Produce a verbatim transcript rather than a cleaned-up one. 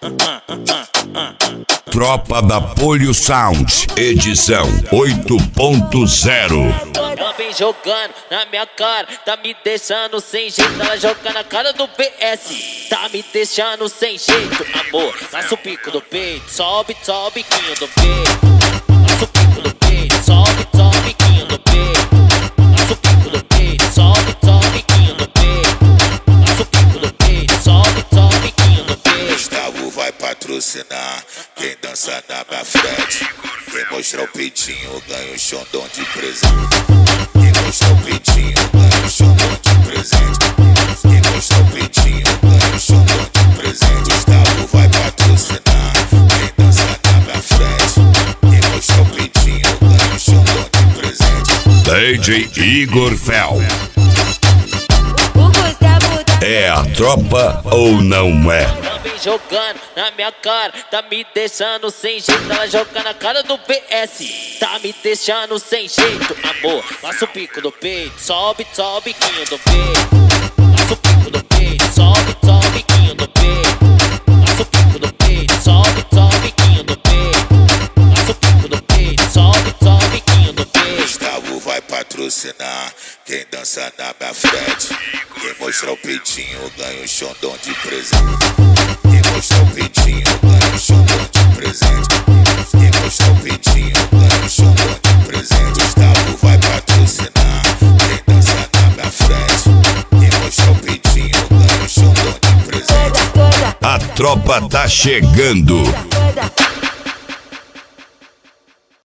Tropa da Polio Sound, edição oito ponto zero. Ela vem jogando na minha cara, tá me deixando sem jeito. Ela joga na cara do B S, tá me deixando sem jeito. Amor, passa o pico do peito, sobe, sobe o biquinho do peito. Passa o pico do peito, sobe, sobe o biquinho do peito. Passa o pico do peito, sobe, sobe o biquinho do peito. Passa o pico do peito, sobe, sobe o biquinho do peito. Gustavo vai patrocinar quem dança na minha frente. Quem mostrar o peitinho ganha o xondão de presente. Quem mostrar o peitinho ganha o xondão de presente. Quem mostrar o peitinho ganha o xondão de presente. Gustavo vai patrocinar quem dança na minha frente. Quem mostrar o peitinho ganha o xondão de presente. D J Igor Fel. É a tropa ou não é? Ela vem jogando na minha cara, tá me deixando sem jeito. Ela joga na cara do B S, tá me deixando sem jeito. Amor, passa o pico do peito, sobe, sobe o biquinho do peito. Passa o pico do peito, sobe, sobe o biquinho do peito. Passa o pico do peito, sobe, sobe o biquinho do peito. Passa o pico do peito, sobe, sobe o biquinho do peito. Gustavo vai patrocinar quem dança na minha frente. Quem mostrar o peitinho ganha o xondão de presente. Quem mostrar o peitinho ganha o xondão de presente. Quem mostrar o peitinho ganha o xondão de presente. Gustavo vai patrocinar quem dança na minha frente. Quem mostrar o peitinho ganha o xondão de presente. A tropa tá chegando.